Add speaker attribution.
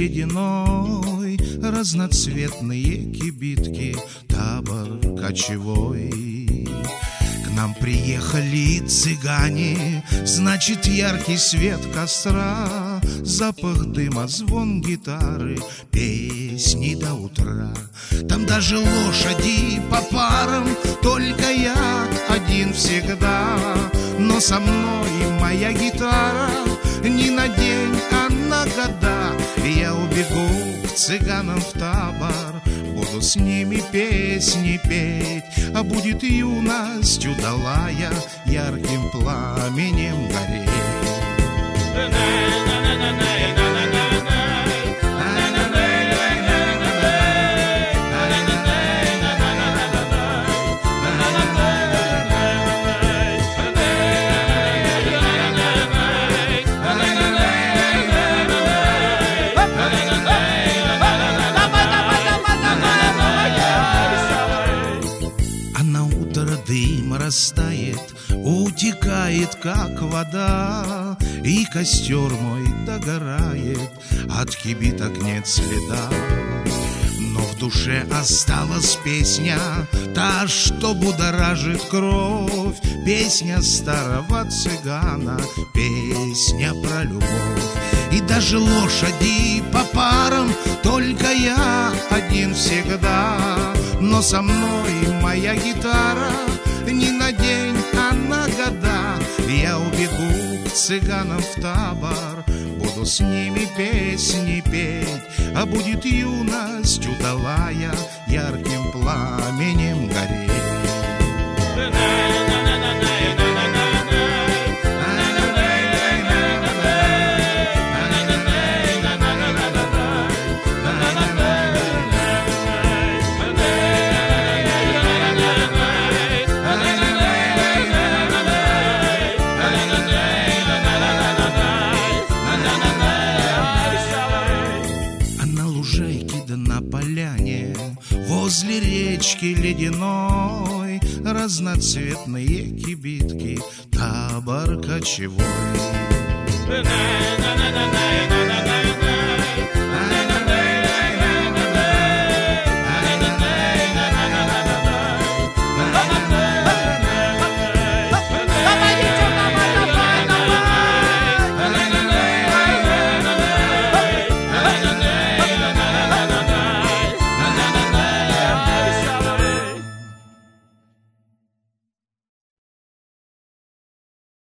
Speaker 1: ледяной, разноцветные кибитки, табор кочевой. К нам приехали цыгане, значит, яркий свет костра, запах дыма, звон гитары, песни до утра. Там даже лошади по парам, только я один всегда. Но со мной моя гитара не на день, а на года. Я убегу к цыганам в табор, буду с ними песни петь, а будет юность удалая ярким пламенем гореть. Дым растает, утекает, как вода, и костер мой догорает, от кибиток нет следа. Но в душе осталась песня, та, что будоражит кровь, песня старого цыгана, песня про любовь. И даже лошади по парам, только я один всегда. Но со мной моя гитара не на день, а на года. Я убегу к цыганам в табор, буду с ними песни петь, а будет юность удалая ярким пламенем гореть. На поляне возле речки ледяной, разноцветные кибитки, табор кочевой.